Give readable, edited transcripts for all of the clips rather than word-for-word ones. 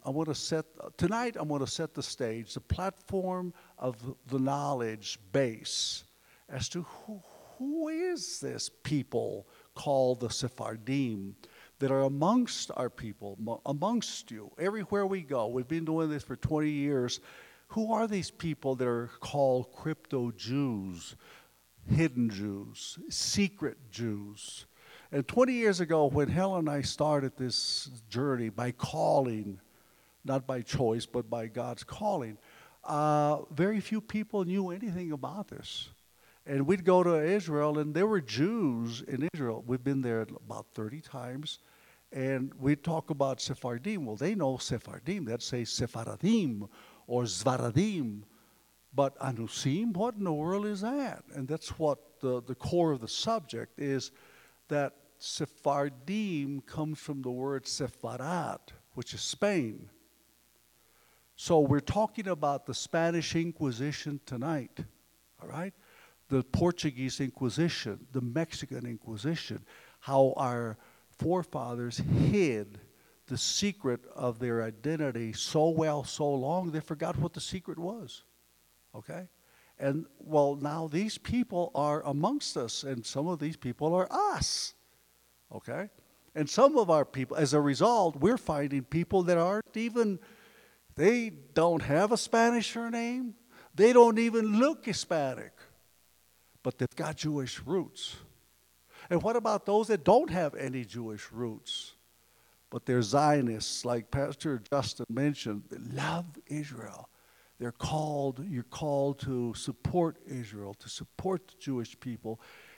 tonight I'm going to set the stage, the platform of the knowledge base as to who is this people called the Sephardim that are amongst our people, amongst you, everywhere we go. We've been doing this for 20 years. Who are these people that are called crypto Jews, hidden Jews, secret Jews? And 20 years ago, when Helen and I started this journey by calling, not by choice, but by God's calling, very few people knew anything about this. And we'd go to Israel, and there were Jews in Israel. We've been there about 30 times. And we'd talk about Sephardim. Well, they know Sephardim. They'd say Sephardim or Zvaradim. But Anusim, what in the world is that? And that's what the core of the subject is, that Sephardim comes from the word Sefarat, which is Spain. So we're talking about the Spanish Inquisition tonight, all right? The Portuguese Inquisition, the Mexican Inquisition, how our forefathers hid the secret of their identity so well, so long, they forgot what the secret was, okay? And, well, now these people are amongst us, and some of these people are us, okay? And some of our people, as a result, we're finding people that aren't even, they don't have a Spanish surname. They don't even look Hispanic, but they've got Jewish roots. And what about those that don't have any Jewish roots, but they're Zionists, like Pastor Justin mentioned, that love Israel? You're called to support Israel, to support the Jewish people.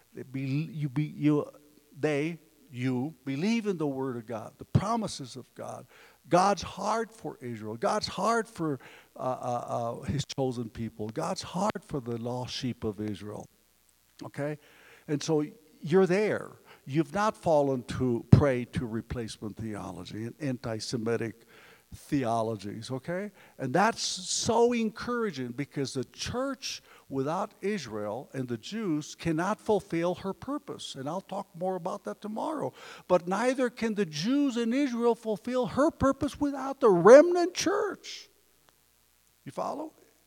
You believe in the Word of God, the promises of God, God's heart for Israel, God's heart for His chosen people, God's heart for the lost sheep of Israel. Okay? And so you're there. You've not fallen to prey to replacement theology and anti-Semitic theologies, okay? And that's so encouraging, because the church without Israel and the Jews cannot fulfill her purpose. And I'll talk more about that tomorrow. But neither can the Jews in Israel fulfill her purpose without the remnant church. You follow?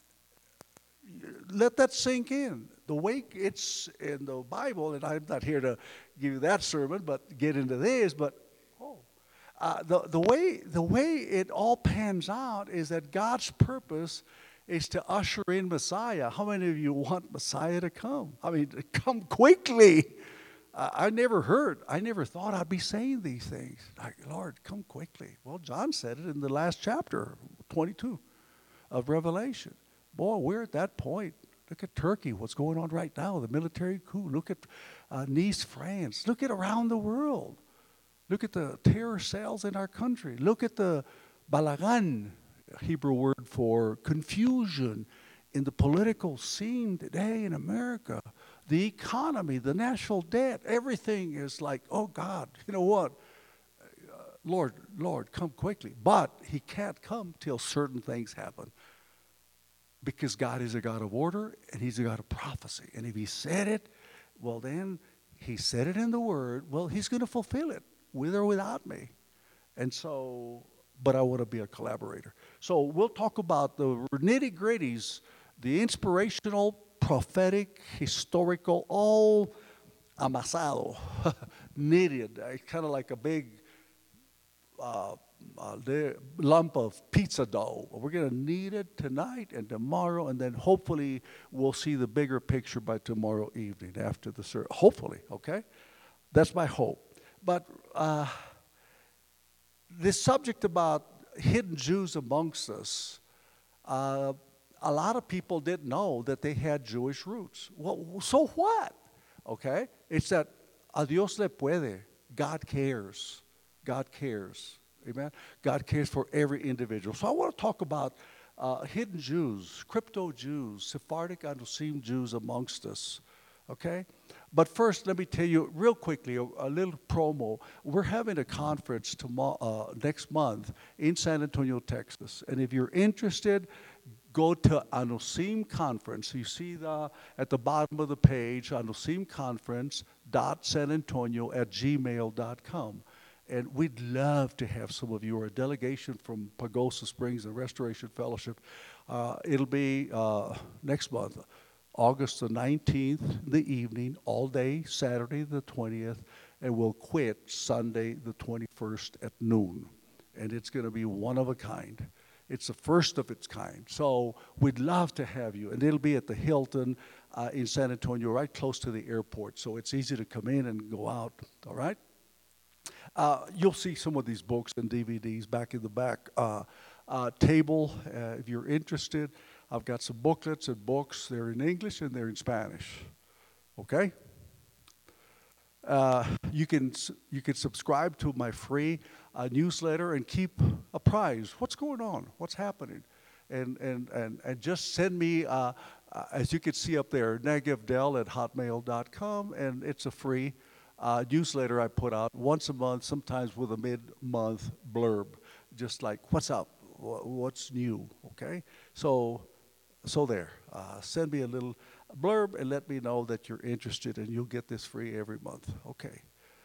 Let that sink in. The way it's in the Bible, and I'm not here to give you that sermon, but get into this, but the way it all pans out is that God's purpose is to usher in Messiah. How many of you want Messiah to come? I mean, come quickly. I never thought I'd be saying these things. Like, Lord, come quickly. Well, John said it in the last chapter, 22 of Revelation. Boy, we're at that point. Look at Turkey, what's going on right now, the military coup. Look at Nice, France. Look at around the world. Look at the terror cells in our country. Look at the balagan, Hebrew word for confusion in the political scene today in America. The economy, the national debt, everything is like, oh God, you know what? Lord, come quickly. But He can't come till certain things happen. Because God is a God of order, and He's a God of prophecy. And if He said it, well then, He said it in the Word, well, He's going to fulfill it, with or without me. And so, but I want to be a collaborator. So we'll talk about the nitty-gritties, the inspirational, prophetic, historical, all amasado, knitted, kind of like a big lump of pizza dough. We're going to knead it tonight and tomorrow, and then hopefully we'll see the bigger picture by tomorrow evening after the service. Hopefully, okay? That's my hope. But this subject about hidden Jews amongst us, a lot of people didn't know that they had Jewish roots. Well, so what? Okay? It's that a Dios le puede. God cares. God cares. Amen? God cares for every individual. So I want to talk about hidden Jews, crypto Jews, Sephardic Anusim Jews amongst us. Okay? But first, let me tell you real quickly a little promo. We're having a conference next month in San Antonio, Texas. And if you're interested, go to Anusim Conference. You see at the bottom of the page, anusimconference.sanantonio@gmail.com. And we'd love to have some of you, or a delegation from Pagosa Springs and Restoration Fellowship. It'll be next month, August the 19th, in the evening, all day, Saturday the 20th, and we'll quit Sunday the 21st at noon. And it's going to be one of a kind. It's the first of its kind. So we'd love to have you. And it'll be at the Hilton in San Antonio, right close to the airport. So it's easy to come in and go out, all right? You'll see some of these books and DVDs back in the back table if you're interested. I've got some booklets and books. They're in English and they're in Spanish. Okay? You can subscribe to my free newsletter and keep apprised. What's going on? What's happening? And just send me, as you can see up there, negevdell@hotmail.com, and it's a free newsletter I put out once a month, sometimes with a mid-month blurb, just like, what's up? What's new? Okay? So there. Send me a little blurb and let me know that you're interested, and you'll get this free every month. Okay.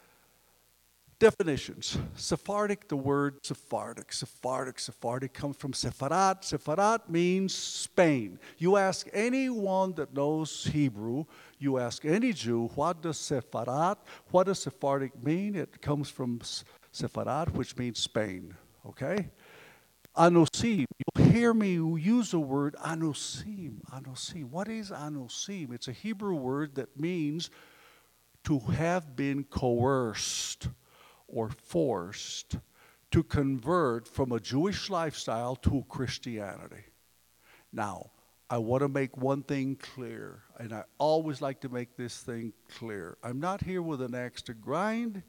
Definitions. Sephardic, the word Sephardic comes from Sepharat. Sepharat means Spain. You ask anyone that knows Hebrew, you ask any Jew, what does Sepharat, what does Sephardic mean? It comes from Sepharat, which means Spain. Okay? Anosim. You'll hear me use the word anosim. Anosim. What is anosim? It's a Hebrew word that means to have been coerced or forced to convert from a Jewish lifestyle to Christianity. Now, I want to make one thing clear, and I always like to make this thing clear. I'm not here with an axe to grind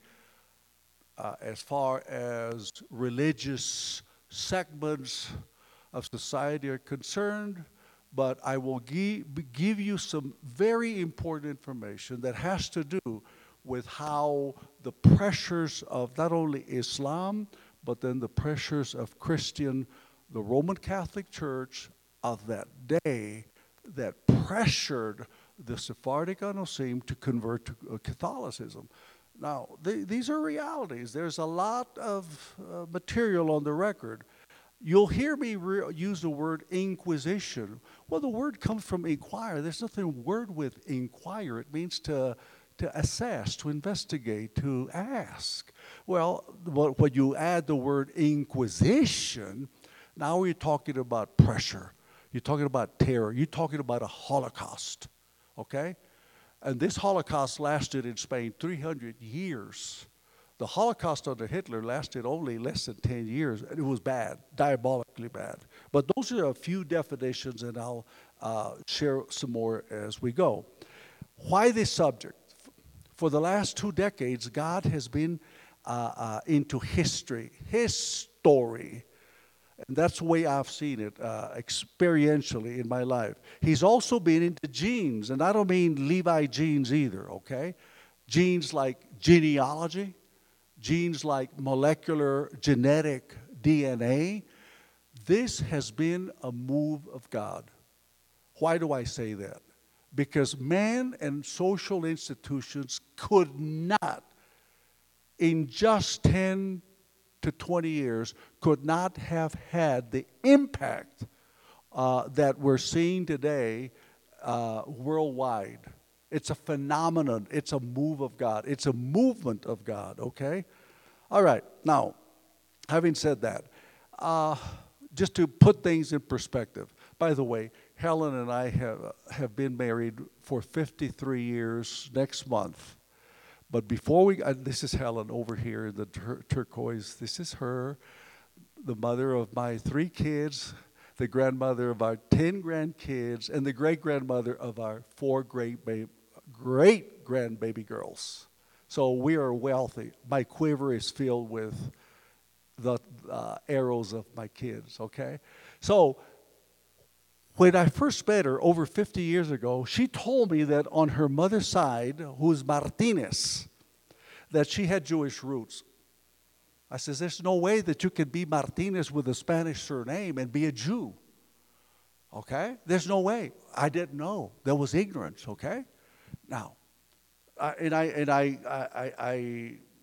as far as religious segments of society are concerned, but I will give you some very important information that has to do with how the pressures of not only Islam, but then the pressures of the Roman Catholic Church of that day that pressured the Sephardic Anosim to convert to Catholicism. Now, these are realities. There's a lot of material on the record. You'll hear me use the word inquisition. Well, the word comes from inquire. There's nothing word with inquire. It means to assess, to investigate, to ask. Well, when you add the word inquisition, now we're talking about pressure. You're talking about terror. You're talking about a Holocaust, okay? And this Holocaust lasted in Spain 300 years. The Holocaust under Hitler lasted only less than 10 years, and it was bad, diabolically bad. But those are a few definitions, and I'll share some more as we go. Why this subject? For the last 2 decades, God has been into history, his story. And that's the way I've seen it experientially in my life. He's also been into genes, and I don't mean Levi genes either, okay? Genes like genealogy, genes like molecular genetic DNA. This has been a move of God. Why do I say that? Because man and social institutions could not, in just 10 to 20 years, could not have had the impact that we're seeing today worldwide. It's a phenomenon. It's a move of God. It's a movement of God, okay? All right. Now, having said that, just to put things in perspective, by the way, Helen and I have been married for 53 years next month. But before this is Helen over here in the turquoise. This is her, the mother of my 3 kids, the grandmother of our 10 grandkids, and the great-grandmother of our 4 great-grandbaby girls. So we are wealthy. My quiver is filled with the arrows of my kids, okay? So when I first met her over 50 years ago, she told me that on her mother's side, who's Martinez, that she had Jewish roots. I says, there's no way that you can be Martinez with a Spanish surname and be a Jew. Okay? There's no way. I didn't know. There was ignorance, okay? Now, I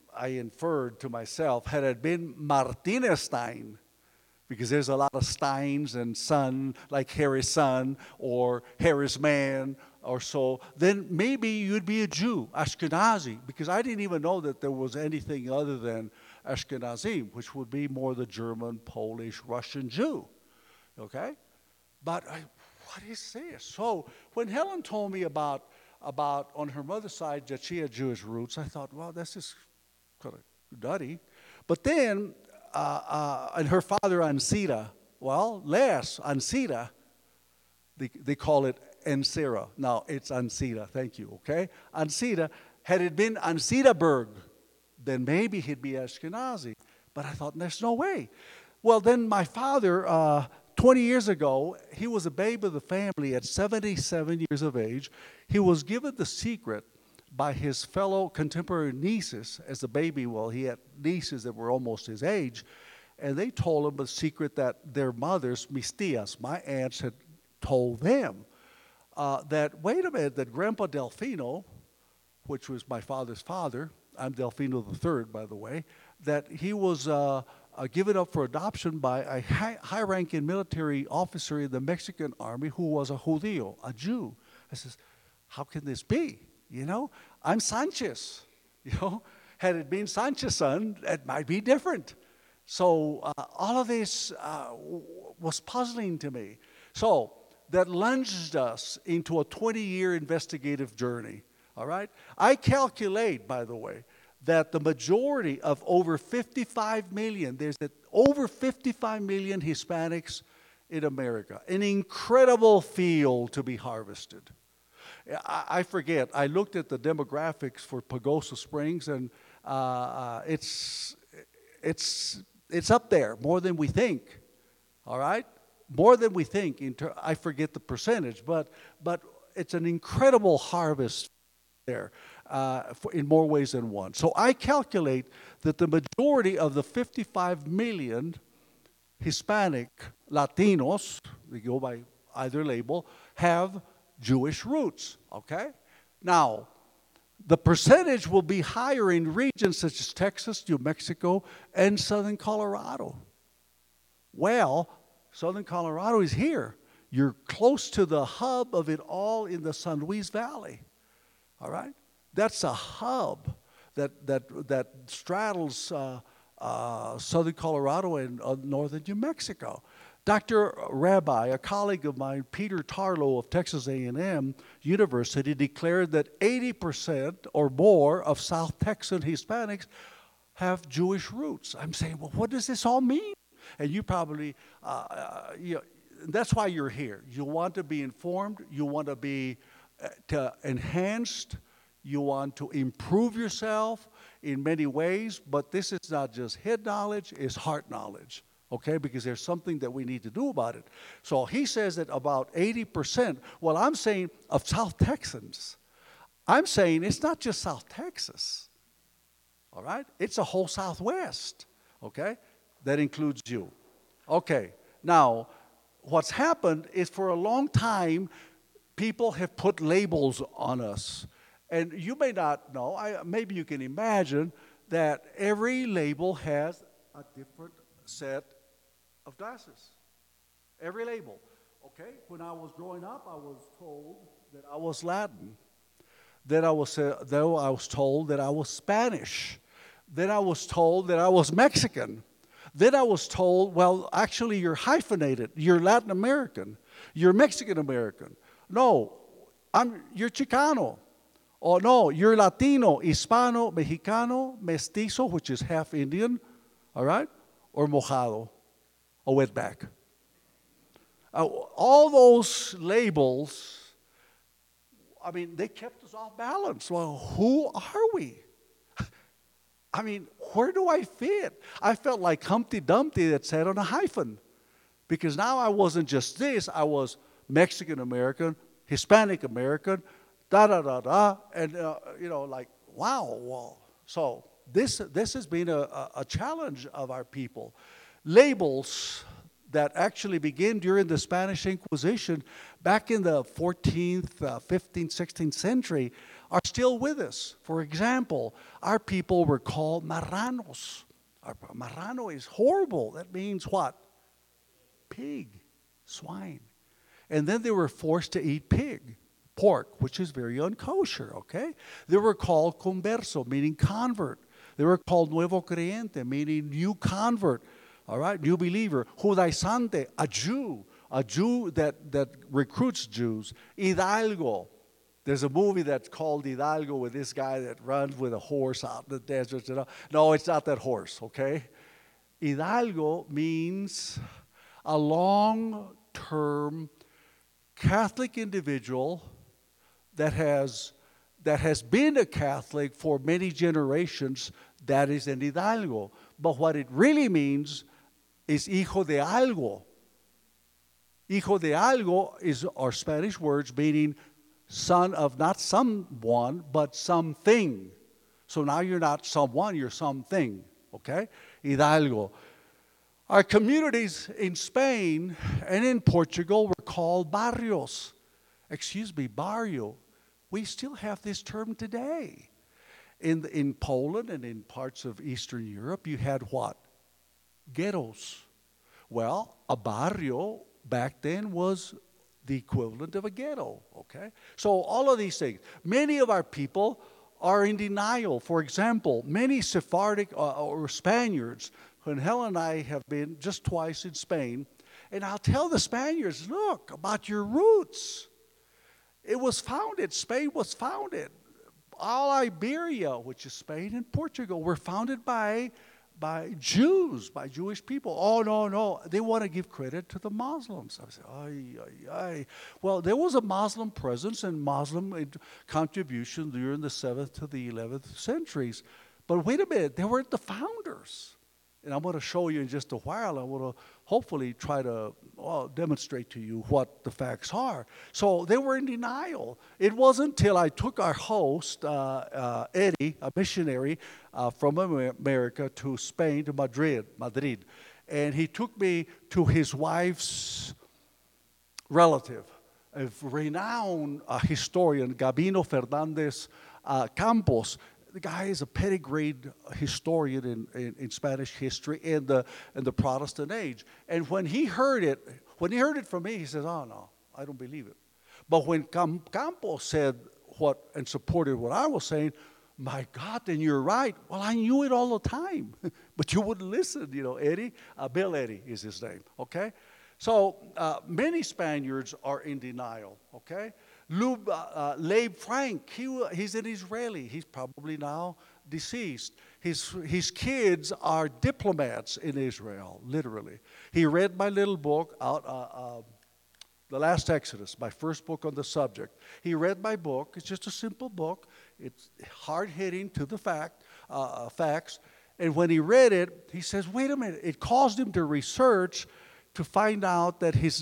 I inferred to myself, had it been Martinez Stein, because there's a lot of Steins and son, like Harry's son or Harry's man or so, then maybe you'd be a Jew, Ashkenazi, because I didn't even know that there was anything other than Ashkenazim, which would be more the German, Polish, Russian Jew, okay? But what is this? So when Helen told me about on her mother's side that she had Jewish roots, I thought, well, this is kind of nutty. But then, and her father, Ansira, well, less, Ansira, they call it Ensira. Now, it's Ansira, thank you, okay? Ansira, had it been Ansiraberg, then maybe he'd be Ashkenazi. But I thought, there's no way. Well, then my father, 20 years ago, he was a babe of the family at 77 years of age. He was given the secret by his fellow contemporary nieces as a baby. Well, he had nieces that were almost his age, and they told him the secret that their mothers, mis tías, my aunts, had told them that, wait a minute, that Grandpa Delfino, which was my father's father, I'm Delfino III, by the way, that he was given up for adoption by a high-ranking military officer in the Mexican army who was a Judío, a Jew. I says, how can this be? You know, I'm Sanchez. You know, had it been Sanchez's son, it might be different. So all of this was puzzling to me. So that lunged us into a 20-year investigative journey. All right? I calculate, by the way, that the majority of over 55 million, there's over 55 million Hispanics in America, an incredible field to be harvested. I forget, I looked at the demographics for Pagosa Springs, and it's up there, more than we think, all right? More than we think. I forget the percentage, but it's an incredible harvest there in more ways than one. So I calculate that the majority of the 55 million Hispanic Latinos, they go by either label, have Jewish roots, okay? Now, the percentage will be higher in regions such as Texas, New Mexico, and southern Colorado. Well, southern Colorado is here. You're close to the hub of it all in the San Luis Valley. All right? That's a hub that straddles southern Colorado and northern New Mexico. Dr. Rabbi, a colleague of mine, Peter Tarlow of Texas A&M University, declared that 80% or more of South Texan Hispanics have Jewish roots. I'm saying, well, what does this all mean? And you probably, that's why you're here. You want to be informed. You want to be enhanced. You want to improve yourself in many ways. But this is not just head knowledge, it's heart knowledge. Okay, because there's something that we need to do about it. So he says that about 80%, well, I'm saying of South Texans, I'm saying it's not just South Texas, all right? It's a whole Southwest, okay? That includes you. Okay, now, what's happened is for a long time, people have put labels on us. And you may not know, maybe you can imagine that every label has a different set of glasses. Every label. Okay? When I was growing up, I was told that I was Latin. Then I was told that I was Spanish. Then I was told that I was Mexican. Then I was told, well, actually, you're hyphenated. You're Latin American. You're Mexican American. No, you're Chicano. Oh, no, you're Latino, Hispano, Mexicano, Mestizo, which is half Indian, all right? Or Mojado, or wetback. All those labels, I mean, they kept us off balance. Well, who are we? I mean, where do I fit? I felt like Humpty Dumpty that sat on a hyphen. Because now I wasn't just this, I was Mexican American, Hispanic American, da-da-da-da, and, like, wow, wow. So this has been a challenge of our people. Labels that actually begin during the Spanish Inquisition back in the 14th, 15th, 16th century are still with us. For example, our people were called marranos. Marrano is horrible. That means what? Pig, swine. And then they were forced to eat pork, which is very unkosher, okay? They were called converso, meaning convert. They were called nuevo creyente, meaning new convert, all right, new believer. Judaizante, a Jew that recruits Jews. Hidalgo. There's a movie that's called Hidalgo with this guy that runs with a horse out in the desert. You know? No, it's not that horse, okay? Hidalgo means a long-term Catholic individual that has been a Catholic for many generations. That is an Hidalgo. But what it really means is hijo de algo. Hijo de algo are Spanish words meaning son of not someone, but something. So now you're not someone, you're something. Okay? Hidalgo. Our communities in Spain and in Portugal were called barrios. Barrio. We still have this term today. In Poland and in parts of Eastern Europe, you had what? Ghettos. Well, a barrio back then was the equivalent of a ghetto, okay? So all of these things. Many of our people are in denial. For example, many Sephardic or Spaniards, when Helen and I have been just twice in Spain, and I'll tell the Spaniards, look, about your roots. It was founded, Spain was founded. All Iberia, which is Spain and Portugal, were founded by Jews, by Jewish people. Oh, no. They want to give credit to the Muslims. I say, ay. Well, there was a Muslim presence and Muslim contribution during the 7th to the 11th centuries. But wait a minute, they weren't the founders. And I'm going to show you in just a while. I want to hopefully try to demonstrate to you what the facts are. So they were in denial. It wasn't until I took our host, Eddie, a missionary from America, to Spain, to Madrid. And he took me to his wife's relative, a renowned historian, Gabino Fernandez Campos. The guy is a pedigreed historian in Spanish history and the Protestant age. And when he heard it from me, he says, "Oh no, I don't believe it." But when Campos said and supported what I was saying, my God, then you're right. Well, I knew it all the time, but you wouldn't listen. You know, Eddie, Bill Eddy is his name. Okay, so many Spaniards are in denial. Okay. Leib Frank, he's an Israeli. He's probably now deceased. His kids are diplomats in Israel, literally. He read my little book out, The Last Exodus, my first book on the subject. He read my book. It's just a simple book. It's hard-hitting to the facts. And when he read it, he says, wait a minute. It caused him to research to find out that his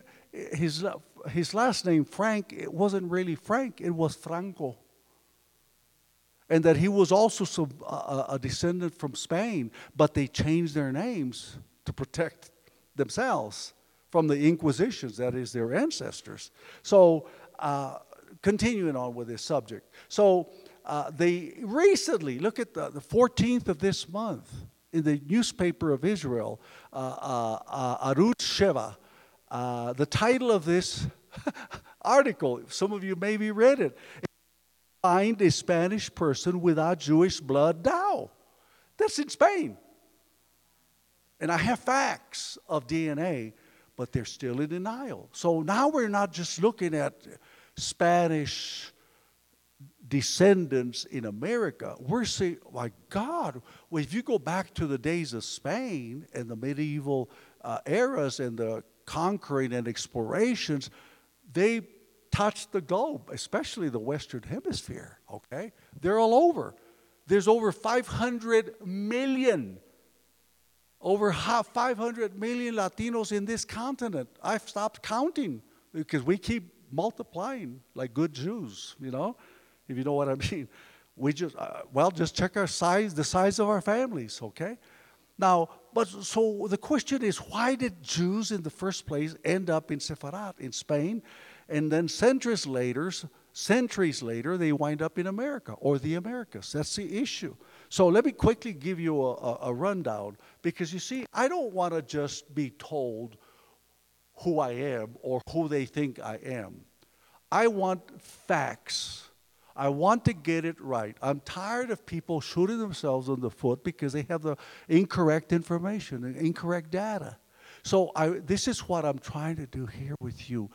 last name, Frank, it wasn't really Frank, it was Franco. And that he was also a descendant from Spain, but they changed their names to protect themselves from the Inquisitions, that is, their ancestors. So, continuing on with this subject. So, they recently, look at the 14th of this month, in the newspaper of Israel, Arutz Sheva, the title of this article, some of you maybe read it, find a Spanish person without Jewish blood now. That's in Spain. And I have facts of DNA, but they're still in denial. So now we're not just looking at Spanish descendants in America. We're saying, my God, well, if you go back to the days of Spain and the medieval eras and the conquering and explorations, they touched the globe, especially the Western Hemisphere, okay? They're all over. There's over 500 million Latinos in this continent. I've stopped counting because we keep multiplying like good Jews, you know, if you know what I mean. We just, just check our size, the size of our families, okay? Now, so the question is, why did Jews in the first place end up in Sefarat, in Spain? And then centuries later, centuries later, they wind up in America or the Americas. That's the issue. So let me quickly give you a rundown, because you see, I don't want to just be told who I am or who they think I am. I want facts. I want to get it right. I'm tired of people shooting themselves in the foot because they have the incorrect information and incorrect data. So this is what I'm trying to do here with you,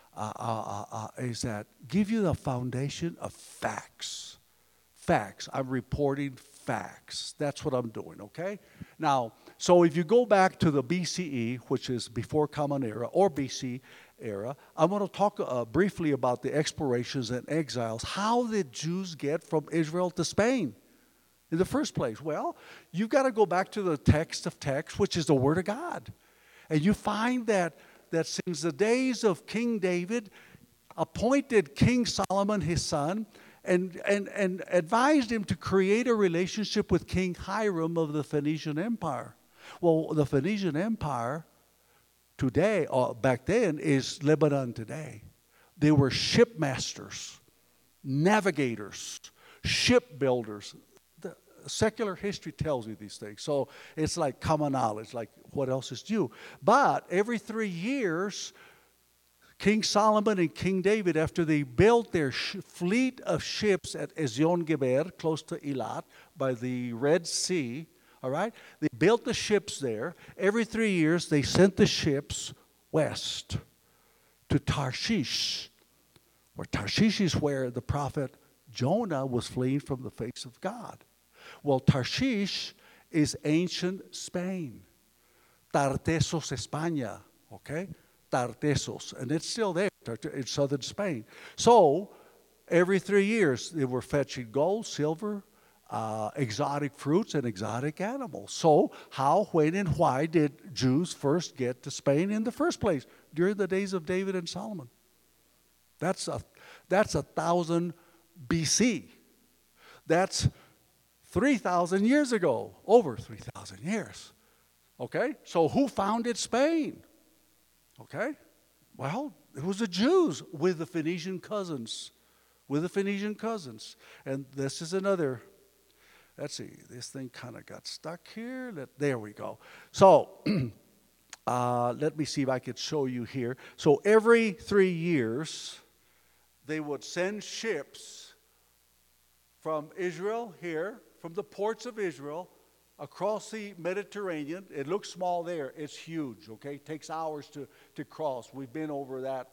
is that give you the foundation of facts. Facts. I'm reporting facts. That's what I'm doing, okay? Now, so if you go back to the BCE, which is before Common Era, or BC era, I'm going to talk briefly about the explorations and exiles. How did Jews get from Israel to Spain in the first place? Well, you've got to go back to the text of texts, which is the Word of God. And you find that since the days of King David, appointed King Solomon, his son, and advised him to create a relationship with King Hiram of the Phoenician Empire. Well, the Phoenician Empire today, or back then, is Lebanon today. They were shipmasters, navigators, shipbuilders. The secular history tells you these things. So it's like common knowledge, like what else is new. But every 3 years, King Solomon and King David, after they built their fleet of ships at Ezion Geber, close to Eilat, by the Red Sea, all right? They built the ships there. Every 3 years, they sent the ships west to Tarshish, where Tarshish is where the prophet Jonah was fleeing from the face of God. Well, Tarshish is ancient Spain. Tartessos, España, okay? Tartessos, and it's still there in southern Spain. So every 3 years they were fetching gold, silver, exotic fruits, and exotic animals. So how, when, and why did Jews first get to Spain in the first place? During the days of David and Solomon. That's 1000 BC. That's 3,000 years ago, over 3,000 years. Okay, so who founded Spain? Okay, well, it was the Jews with the Phoenician cousins. And this is another, let's see, this thing kind of got stuck here. There we go. So let me see if I could show you here. So every 3 years, they would send ships from Israel here, from the ports of Israel, across the Mediterranean. It looks small there. It's huge, okay? It takes hours to cross. We've been over that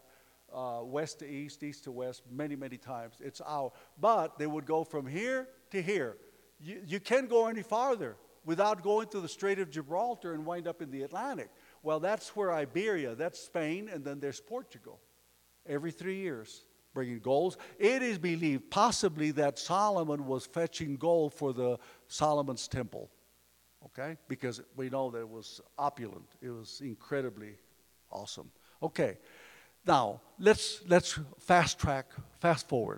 west to east, east to west many, many times. It's hours. But they would go from here to here. You can't go any farther without going to the Strait of Gibraltar and wind up in the Atlantic. Well, that's where Iberia, that's Spain, and then there's Portugal. Every 3 years, bringing gold. It is believed possibly that Solomon was fetching gold for the Solomon's temple. Okay, because we know that it was opulent. It was incredibly awesome. Okay, now let's fast forward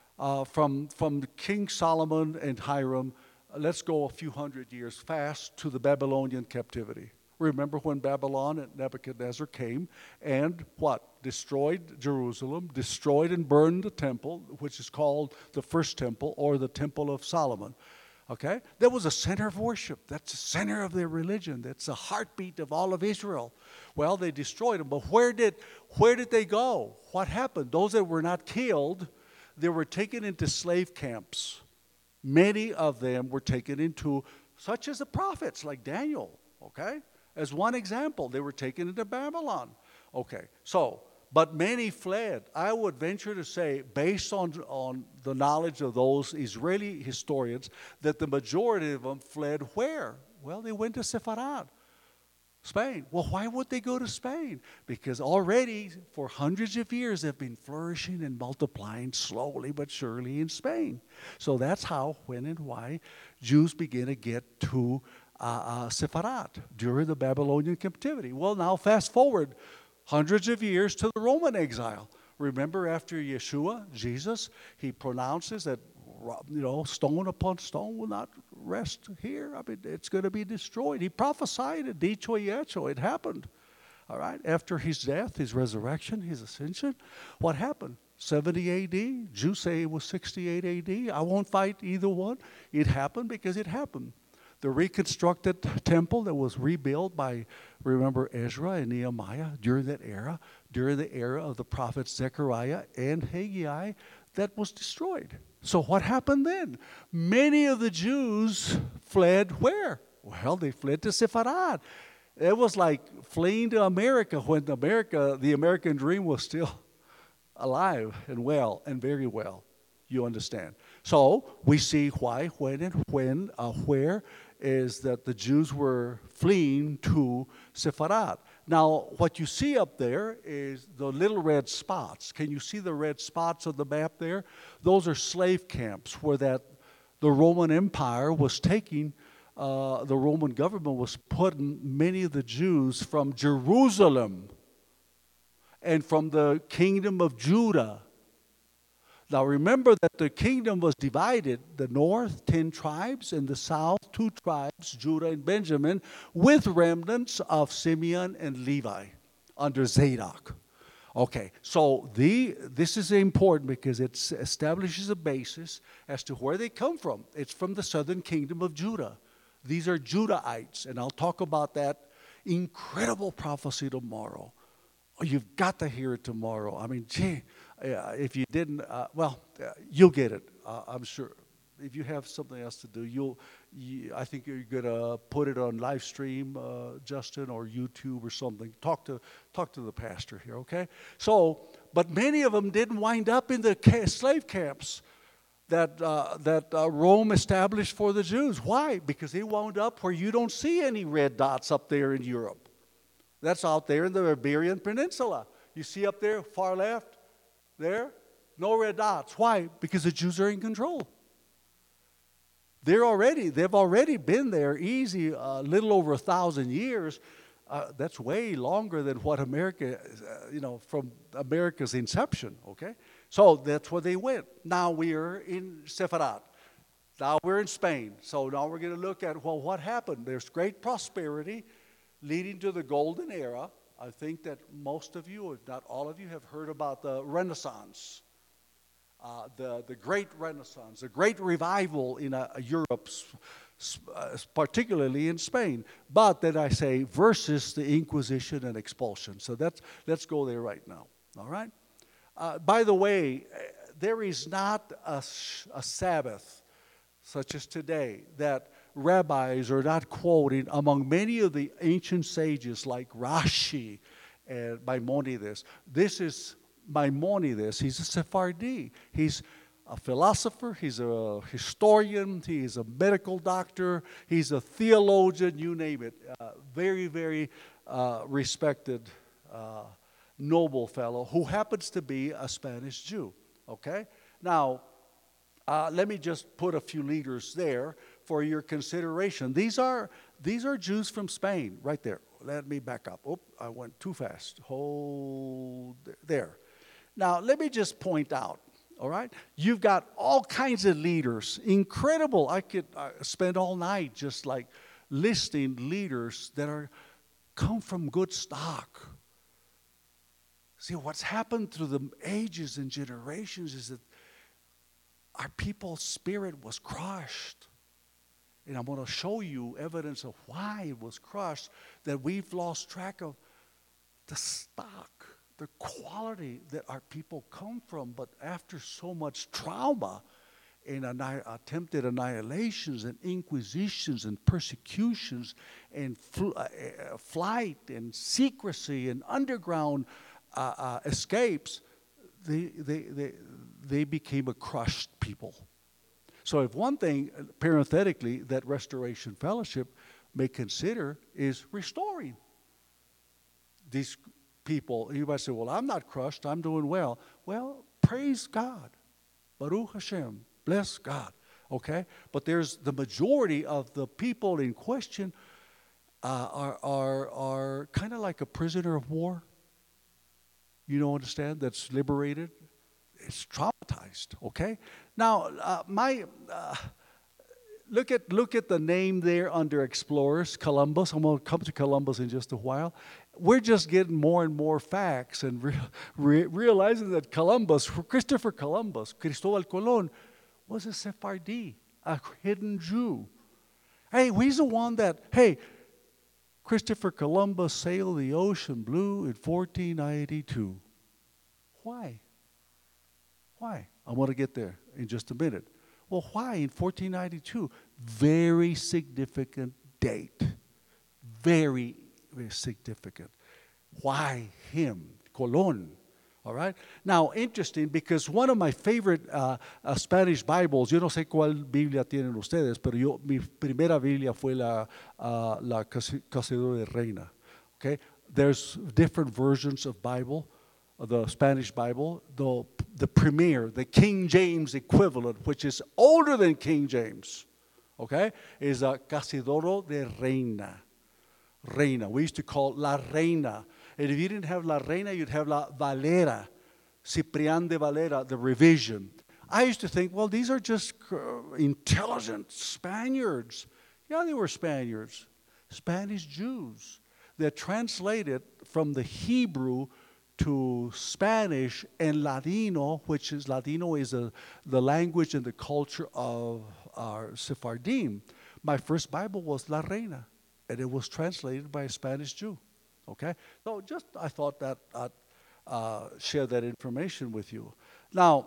from King Solomon and Hiram. Let's go a few hundred years fast to the Babylonian captivity. Remember when Babylon and Nebuchadnezzar came and what? Destroyed Jerusalem, destroyed and burned the temple, which is called the first temple or the Temple of Solomon. Okay? That was a center of worship. That's the center of their religion. That's the heartbeat of all of Israel. Well, they destroyed them. But where did they go? What happened? Those that were not killed, they were taken into slave camps. Many of them were taken into, such as the prophets like Daniel. Okay? As one example, they were taken into Babylon. Okay, so, but many fled. I would venture to say, based on the knowledge of those Israeli historians, that the majority of them fled where? Well, they went to Sepharad, Spain. Well, why would they go to Spain? Because already for hundreds of years they've been flourishing and multiplying slowly but surely in Spain. So that's how, when, and why Jews begin to get to Sepharad during the Babylonian captivity. Well, now fast forward hundreds of years to the Roman exile. Remember, after Yeshua, Jesus, he pronounces that, stone upon stone will not rest here. I mean, it's going to be destroyed. He prophesied it, dicho y hecho. It happened. All right. After his death, his resurrection, his ascension, what happened? 70 AD. Jews say it was 68 AD. I won't fight either one. It happened because it happened. The reconstructed temple that was rebuilt by, remember, Ezra and Nehemiah during that era, during the era of the prophets Zechariah and Haggai, that was destroyed. So what happened then? Many of the Jews fled where? Well, they fled to Sepharad. It was like fleeing to America when the American dream was still alive and well and very well. You understand? So we see why, when, and where is that the Jews were fleeing to Sepharad. Now, what you see up there is the little red spots. Can you see the red spots on the map there? Those are slave camps where the Roman Empire was taking, the Roman government was putting many of the Jews from Jerusalem and from the kingdom of Judah. Now remember that the kingdom was divided, the north, 10 tribes, and the south, 2 tribes, Judah and Benjamin, with remnants of Simeon and Levi under Zadok. Okay, so this is important because it establishes a basis as to where they come from. It's from the southern kingdom of Judah. These are Judahites, and I'll talk about that incredible prophecy tomorrow. You've got to hear it tomorrow. I mean, gee, if you didn't, you'll get it. I'm sure. If you have something else to do, I think you're gonna put it on live stream, Justin, or YouTube or something. Talk to the pastor here, okay? So, but many of them didn't wind up in the slave camps that Rome established for the Jews. Why? Because they wound up where you don't see any red dots up there in Europe. That's out there in the Iberian Peninsula. You see up there, far left, there, no red dots. Why? Because the Jews are in control. They've already been there easy, a little over 1,000 years. That's way longer than what America, from America's inception, okay? So that's where they went. Now we are in Sepharad. Now we're in Spain. So now we're going to look at, well, what happened? There's great prosperity leading to the golden era. I think that most of you, if not all of you, have heard about the Renaissance, the Great Renaissance, the Great Revival in Europe, particularly in Spain. But then I say versus the Inquisition and expulsion. So let's go there right now. All right. By the way, there is not a Sabbath such as today that rabbis are not quoting among many of the ancient sages like Rashi and Maimonides. This is Maimonides. He's a Sephardi. He's a philosopher. He's a historian. He's a medical doctor. He's a theologian, you name it. Very, very respected, noble fellow who happens to be a Spanish Jew. Okay? Now, let me just put a few leaders there for your consideration. These are Jews from Spain, right there. Let me back up. Oh, I went too fast. Hold there. Now, let me just point out, all right? You've got all kinds of leaders. Incredible. I could spend all night just like listing leaders that come from good stock. See, what's happened through the ages and generations is that our people's spirit was crushed. And I'm going to show you evidence of why it was crushed, that we've lost track of the stock, the quality that our people come from. But after so much trauma and attempted annihilations and inquisitions and persecutions and flight and secrecy and underground escapes, they became a crushed people. So if one thing, parenthetically, that Restoration Fellowship may consider is restoring these people. You might say, well, I'm not crushed, I'm doing well. Well, praise God. Baruch Hashem. Bless God. Okay? But there's the majority of the people in question are kind of like a prisoner of war. You know, understand? That's liberated. It's traumatized, okay? Now, look at the name there under explorers, Columbus. I'm going to come to Columbus in just a while. we're just getting more and more facts and realizing that Christopher Columbus, Cristobal Colon, was a Sephardi, a hidden Jew. Hey, he's the one that, hey, Christopher Columbus sailed the ocean blue in 1492. Why? Why? I want to get there in just a minute. Well, why in 1492? Very significant date. Very, very significant. Why him? Colon. All right? Now, interesting, because one of my favorite Spanish Bibles, yo no sé cuál Biblia tienen ustedes, pero mi primera Biblia fue la Cazadora de Reina. Okay? There's different versions of Bible, the Spanish Bible. The premier, the King James equivalent, which is older than King James, okay, is a Cazadora de Reina. Reina. We used to call it La Reina. And if you didn't have La Reina, you'd have La Valera, Ciprián de Valera, the revision. I used to think, well, these are just intelligent Spaniards. Yeah, they were Spaniards, Spanish Jews that translated from the Hebrew to Spanish and Ladino, which is Ladino is the language and the culture of our Sephardim. My first Bible was La Reina, and it was translated by a Spanish Jew. Okay, so just I thought that I'd share that information with you. Now,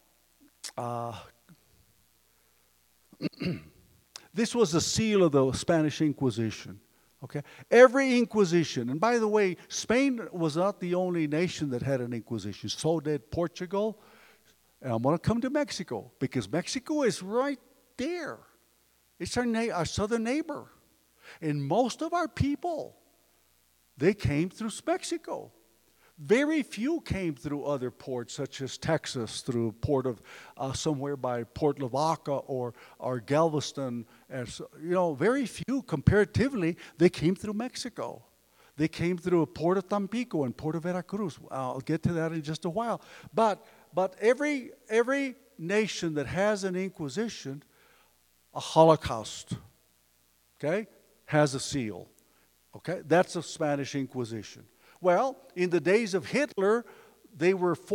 this was the seal of the Spanish Inquisition. Okay, every Inquisition, and by the way, Spain was not the only nation that had an Inquisition. So did Portugal, and I'm going to come to Mexico because Mexico is right there. It's our southern neighbor, and most of our people, they came through Mexico. Very few came through other ports, such as Texas, through port of somewhere by Port Lavaca or Galveston. And so, very few comparatively. They came through Mexico. They came through Port of Tampico and Port of Veracruz. I'll get to that in just a while. But every nation that has an Inquisition, a Holocaust, okay, has a seal. Okay, that's the Spanish Inquisition. Well, in the days of Hitler, the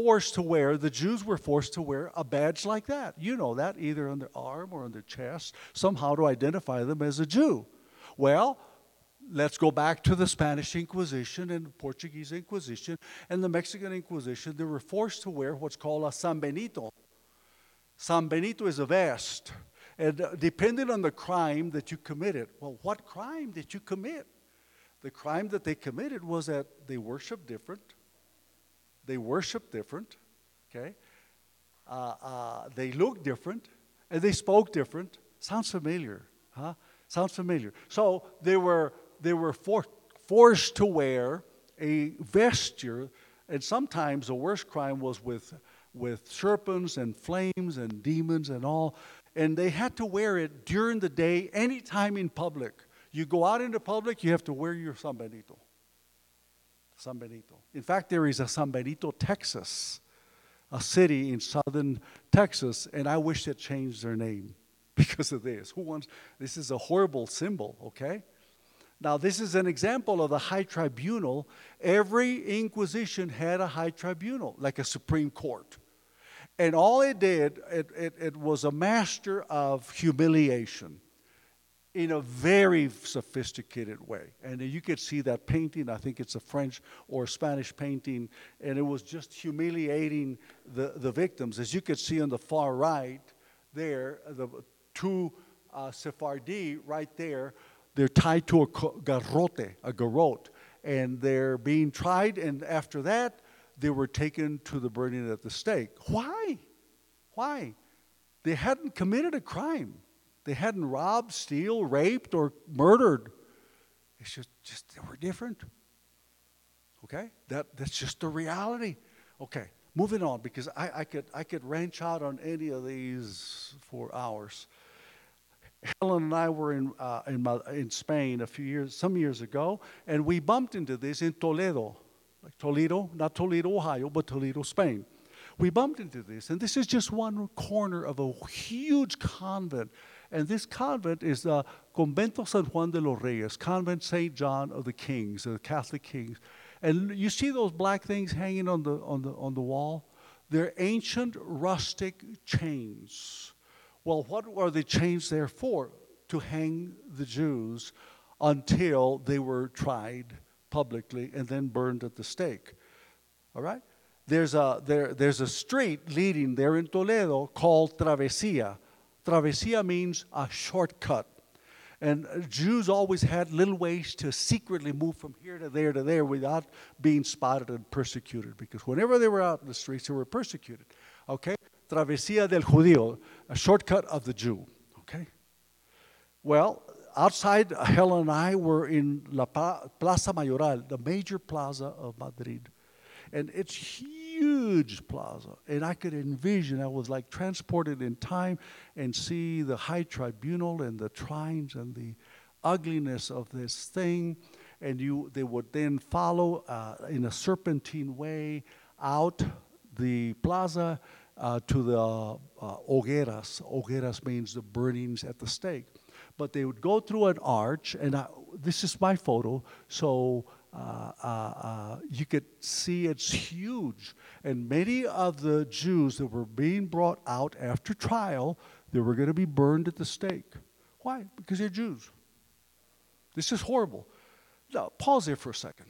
Jews were forced to wear a badge like that. You know that, either on their arm or on their chest, somehow to identify them as a Jew. Well, let's go back to the Spanish Inquisition and the Portuguese Inquisition and the Mexican Inquisition. They were forced to wear what's called a San Benito. San Benito is a vest. And depending on the crime that you committed, well, what crime did you commit? The crime that they committed was that they worshiped different. They worshiped different, okay? They looked different, and they spoke different. Sounds familiar, huh? Sounds familiar. So they were forced to wear a vesture, and sometimes the worst crime was with serpents and flames and demons and all, and they had to wear it during the day, anytime in public. You go out into public, you have to wear your San Benito. San Benito. In fact, there is a San Benito, Texas, a city in southern Texas, and I wish they changed their name because of this. This is a horrible symbol, okay? Now, this is an example of the high tribunal. Every Inquisition had a high tribunal, like a Supreme Court. And all it did, it was a master of humiliation in a very sophisticated way. And you could see that painting. I think it's a French or Spanish painting. And it was just humiliating the victims. As you could see on the far right there, the two Sephardi right there, they're tied to a garrote. And they're being tried. And after that, they were taken to the burning at the stake. Why? Why? They hadn't committed a crime. They hadn't robbed, steal, raped, or murdered. It's just they were different. Okay? That's just the reality. Okay, moving on, because I could ranch out on any of these for hours. Helen and I were in Spain some years ago, and we bumped into this in Toledo. Like Toledo, not Toledo, Ohio, but Toledo, Spain. We bumped into this, and this is just one corner of a huge convent. And this convent is the Convento San Juan de los Reyes, Convent St. John of the Kings, the Catholic Kings. And you see those black things hanging on the wall? They're ancient rustic chains. Well, what are the chains there for? To hang the Jews until they were tried publicly and then burned at the stake. All right? There's a street leading there in Toledo called Travesía. Travesía means a shortcut. And Jews always had little ways to secretly move from here to there without being spotted and persecuted. Because whenever they were out in the streets, they were persecuted. Okay? Travesía del Judío, a shortcut of the Jew. Okay? Well, outside, Helen and I were in La Plaza Mayoral, the major plaza of Madrid. And it's huge plaza. And I could envision, I was like transported in time and see the high tribunal and the trines and the ugliness of this thing. And they would then follow in a serpentine way out the plaza to the hogueras. Hogueras means the burnings at the stake. But they would go through an arch, and this is my photo, so you could see it's huge. And many of the Jews that were being brought out after trial, they were going to be burned at the stake. Why? Because they're Jews. This is horrible. Now, pause there for a second.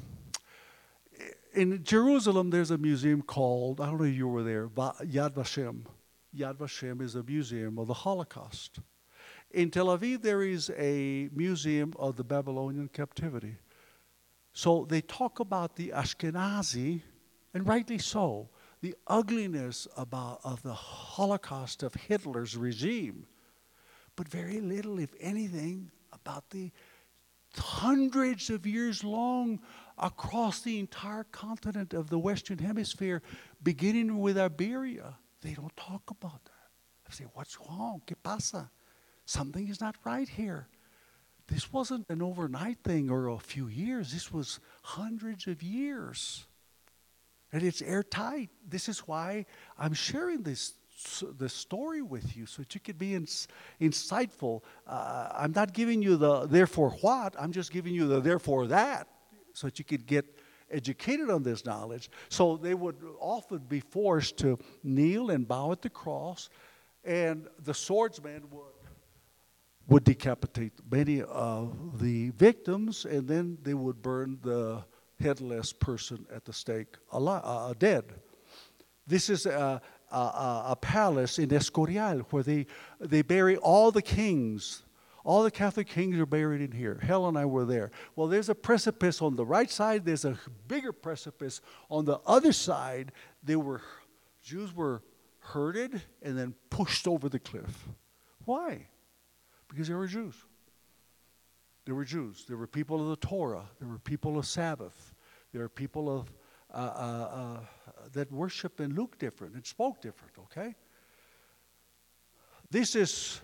In Jerusalem, there's a museum called, I don't know if you were there, Yad Vashem. Yad Vashem is a museum of the Holocaust. In Tel Aviv, there is a museum of the Babylonian captivity. So they talk about the Ashkenazi, and rightly so, the ugliness of the Holocaust of Hitler's regime, but very little, if anything, about the hundreds of years long across the entire continent of the Western Hemisphere, beginning with Iberia. They don't talk about that. I say, what's wrong? ¿Qué pasa? Something is not right here. This wasn't an overnight thing or a few years. This was hundreds of years. And it's airtight. This is why I'm sharing this story with you, so that you could be insightful. I'm not giving you the therefore what. I'm just giving you the therefore that, so that you could get educated on this knowledge. So they would often be forced to kneel and bow at the cross, and the swordsman would decapitate many of the victims, and then they would burn the headless person at the stake alive, dead. This is a palace in Escorial where they bury all the kings. All the Catholic kings are buried in here. Helen and I were there. Well, there's a precipice on the right side. There's a bigger precipice on the other side. Jews were herded and then pushed over the cliff. Why? Because they were Jews. They were Jews. They were people of the Torah. They were people of Sabbath. They were people of that worship and looked different and spoke different. Okay. This is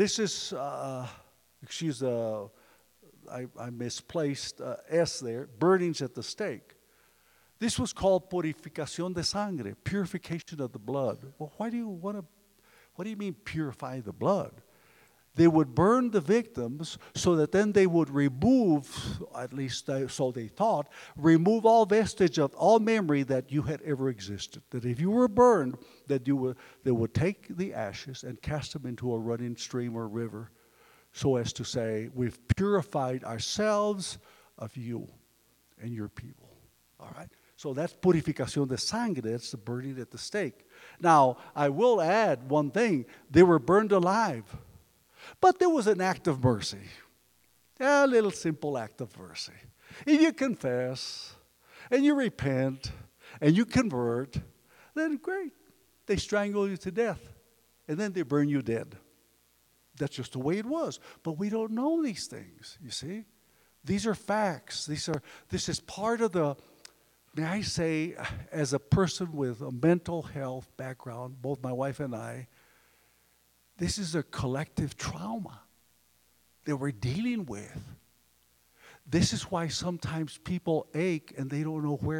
excuse I misplaced S there. Burnings at the stake. This was called purificación de sangre, purification of the blood. Well, what do you mean purify the blood? They would burn the victims so that then they would remove, at least so they thought, remove all vestige of all memory that you had ever existed. That if you were burned, that they would take the ashes and cast them into a running stream or river, so as to say, we've purified ourselves of you and your people. All right? So that's purificación de sangre. That's the burning at the stake. Now, I will add one thing. They were burned alive. But there was an act of mercy, a little simple act of mercy. If you confess and you repent and you convert, then great. They strangle you to death and then they burn you dead. That's just the way it was. But we don't know these things, you see. These are facts. This is part of the, may I say, as a person with a mental health background, both my wife and I, this is a collective trauma that we're dealing with. This is why sometimes people ache and they don't know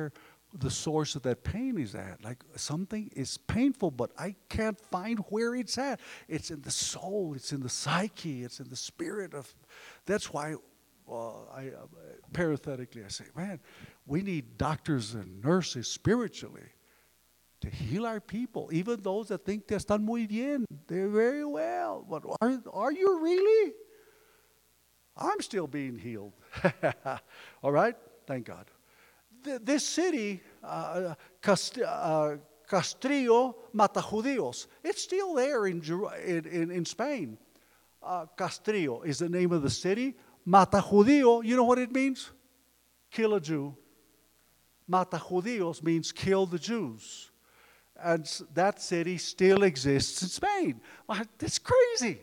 the source of that pain is at. Like something is painful, but I can't find where it's at. It's in the soul, it's in the psyche, it's in the spirit of. That's why parenthetically I say, man, we need doctors and nurses spiritually to heal our people, even those that think they están muy bien. They're very well. But are you really? I'm still being healed. All right? Thank God. This city, Castrillo Matajudios, it's still there in Spain. Castrillo is the name of the city. Matajudio, you know what it means? Kill a Jew. Matajudios means kill the Jews. And that city still exists in Spain. That's crazy.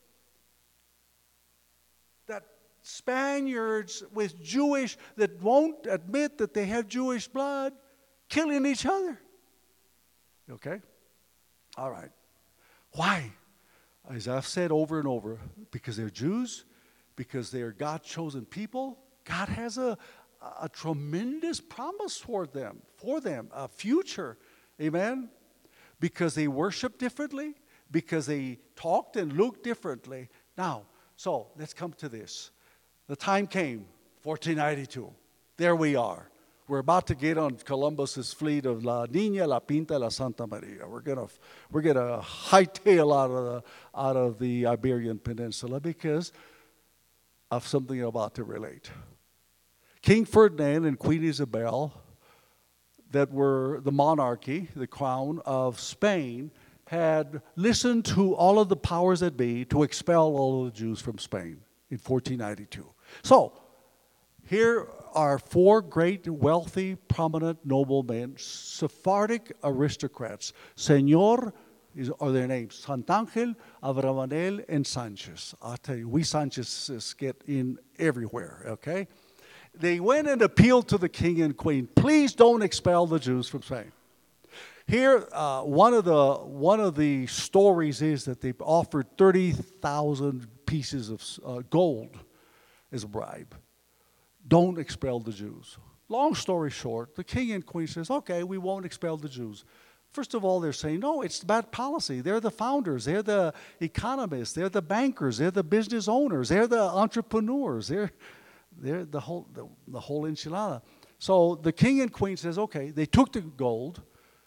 That Spaniards with Jewish, that won't admit that they have Jewish blood, killing each other. Okay? All right. Why? As I've said over and over, because they're Jews, because they are God-chosen people. God has a tremendous promise for them, a future. Amen? Because they worship differently, because they talked and looked differently. Now, so let's come to this. The time came, 1492. There we are. We're about to get on Columbus's fleet of La Niña, La Pinta, La Santa Maria. We're gonna hightail out of the Iberian Peninsula because of something I'm about to relate. King Ferdinand and Queen Isabel, that were the monarchy, the crown of Spain, had listened to all of the powers that be to expel all of the Jews from Spain in 1492. So, here are four great, wealthy, prominent noblemen, Sephardic aristocrats. Señor are their names, Santangel, Abravanel, and Sanchez. I'll tell you, we Sanchez's get in everywhere, okay? They went and appealed to the king and queen, please don't expel the Jews from Spain. Here, one of the stories is that they offered 30,000 pieces of gold as a bribe. Don't expel the Jews. Long story short, the king and queen says, okay, we won't expel the Jews. First of all, they're saying, no, it's bad policy. They're the founders. They're the economists. They're the bankers. They're the business owners. They're the entrepreneurs. They're the whole enchilada. So the king and queen says, okay, they took the gold.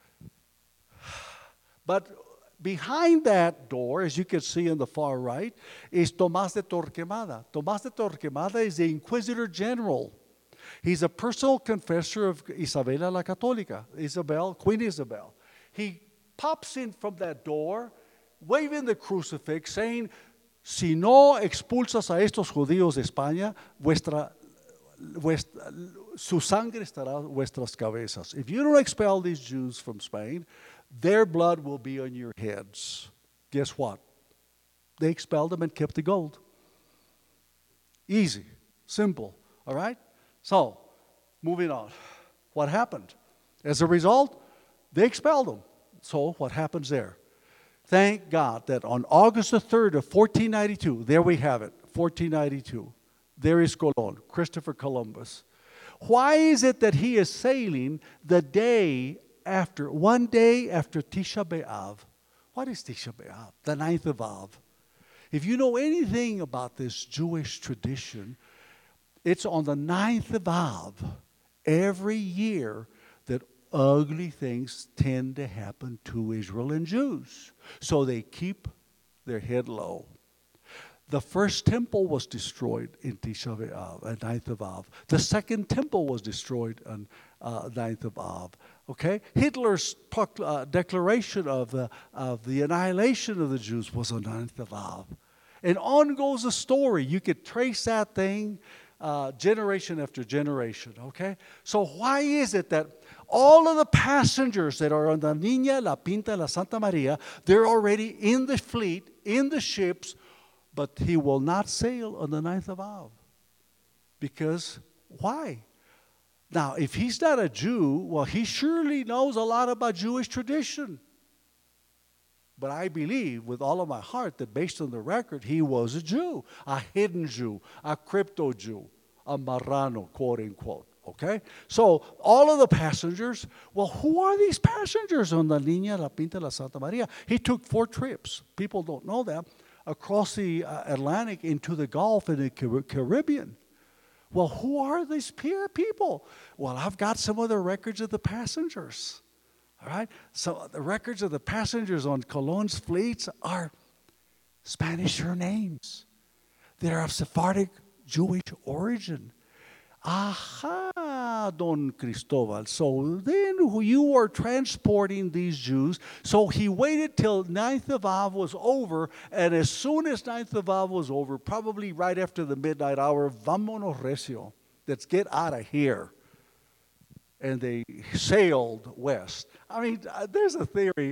But behind that door, as you can see on the far right, is Tomás de Torquemada. Tomás de Torquemada is the Inquisitor General. He's a personal confessor of Isabela la Católica, Queen Isabel. He pops in from that door, waving the crucifix, saying, si no expulsas a estos judíos de España, su sangre estará vuestras cabezas. If you don't expel these Jews from Spain, their blood will be on your heads. Guess what? They expelled them and kept the gold. Easy, simple, all right? So, moving on. What happened? As a result, they expelled them. So, what happens there? Thank God that on August the 3rd of 1492, there we have it, 1492, there is Colón, Christopher Columbus. Why is it that he is sailing one day after Tisha B'Av? What is Tisha B'Av? The 9th of Av. If you know anything about this Jewish tradition, it's on the 9th of Av every year that ugly things tend to happen to Israel and Jews. So they keep their head low. The first temple was destroyed in Tisha B'Av, 9th of Av. The second temple was destroyed on 9th of Av. Okay? Hitler's declaration of the annihilation of the Jews was on 9th of Av. And on goes the story. You could trace that thing generation after generation. Okay? So why is it that all of the passengers that are on the Niña, La Pinta, La Santa Maria, they're already in the fleet, in the ships, but he will not sail on the 9th of Av? Because why? Now, if he's not a Jew, well, he surely knows a lot about Jewish tradition. But I believe with all of my heart that based on the record, he was a Jew, a hidden Jew, a crypto Jew, a marrano, quote unquote. Okay? So all of the passengers, well, who are these passengers on the Niña, La Pinta, La Santa Maria? He took 4 trips. People don't know that. Across the Atlantic into the Gulf and the Caribbean. Well, who are these people? Well, I've got some of the records of the passengers. All right? So the records of the passengers on Colon's fleets are Spanish surnames. They're of Sephardic Jewish origin. Aha, Don Cristobal. So then you are transporting these Jews. So he waited till 9th of Av was over, and as soon as 9th of Av was over, probably right after the midnight hour, vámonos recio. Let's get out of here. And they sailed west. I mean, there's a theory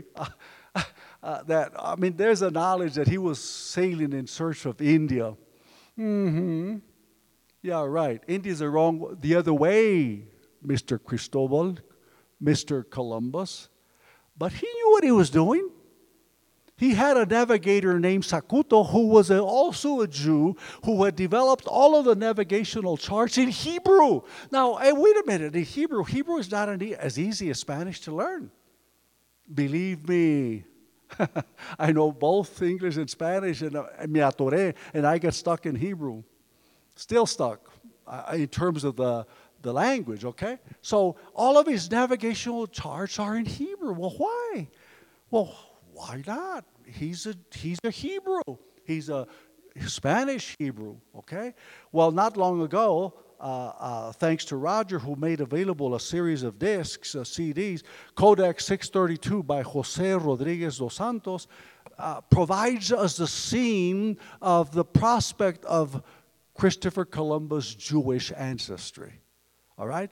there's a knowledge that he was sailing in search of India. Mm-hmm. Yeah, right. India's the other way, Mr. Cristobal, Mr. Columbus. But he knew what he was doing. He had a navigator named Sakuto who was also a Jew who had developed all of the navigational charts in Hebrew. Now, wait a minute. In Hebrew is not as easy as Spanish to learn. Believe me. I know both English and Spanish, and me atoré, and I got stuck in Hebrew. Still stuck in terms of the language, okay? So all of his navigational charts are in Hebrew. Well, why? Well, why not? He's a Hebrew. He's a Spanish Hebrew, okay? Well, not long ago, thanks to Roger, who made available a series of discs, CDs, Codex 632 by Jose Rodriguez dos Santos, provides us the scene of the prospect of Christopher Columbus' Jewish ancestry. All right?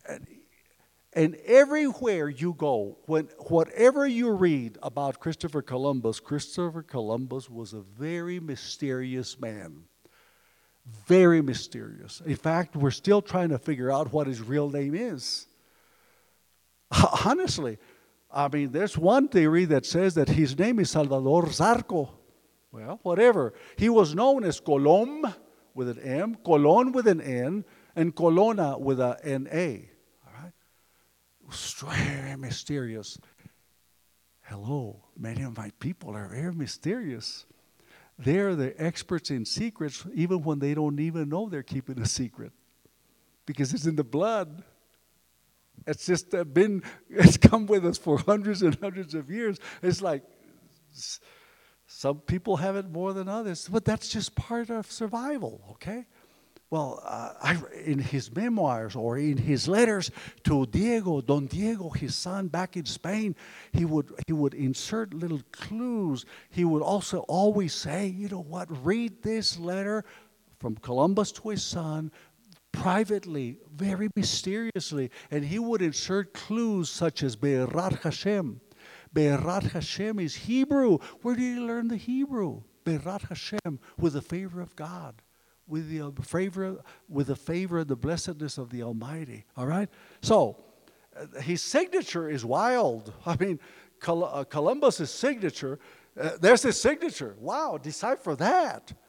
And everywhere you go, whatever you read about Christopher Columbus was a very mysterious man. Very mysterious. In fact, we're still trying to figure out what his real name is. Honestly, I mean, there's one theory that says that his name is Salvador Zarco. Well, whatever. He was known as Colom with an M, Colon with an N, and Colonna with an N-A. All right? Very mysterious. Hello, many of my people are very mysterious. They're the experts in secrets even when they don't even know they're keeping a secret. Because it's in the blood. It's just it's come with us for hundreds and hundreds of years. It's like some people have it more than others, but that's just part of survival, okay? Well, in his memoirs or in his letters to Don Diego, his son back in Spain, he would insert little clues. He would also always say, you know what, read this letter from Columbus to his son privately, very mysteriously, and he would insert clues such as Be'erat Hashem. Be'erat Hashem is Hebrew. Where did he learn the Hebrew? Be'erat Hashem, with the favor of God. With the favor and the blessedness of the Almighty. All right? So, his signature is wild. I mean, Columbus's signature, there's his signature. Wow, decipher that.